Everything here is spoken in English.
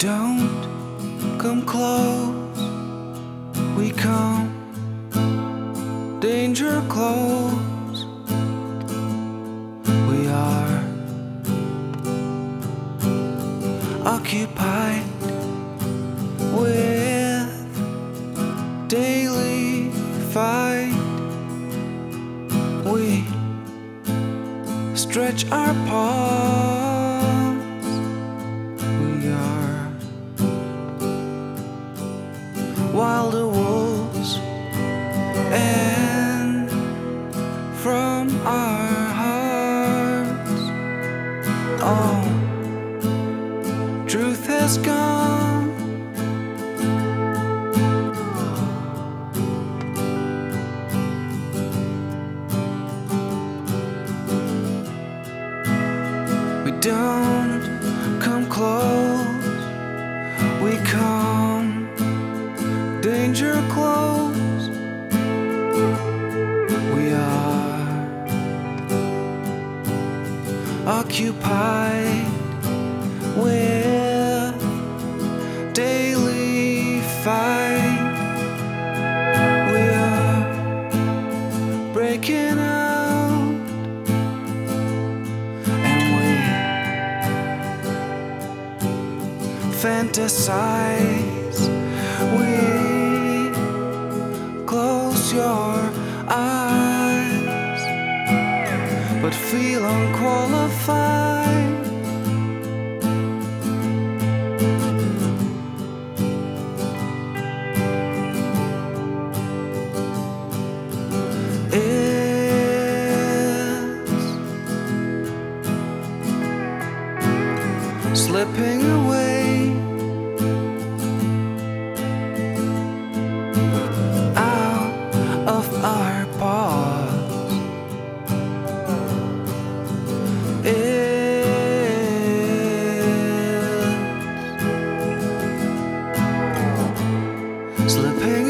don't come close, we come danger close. We are occupied with daily fight. We stretch our palms. We are wilder wolves, and from our hearts all truth has gone. We don't come close, we come danger close. We are occupied with daily fight. We are breaking out, and we fantasize. We close your eyes, but feel unqualified. It's slipping away out of our paws. It's slipping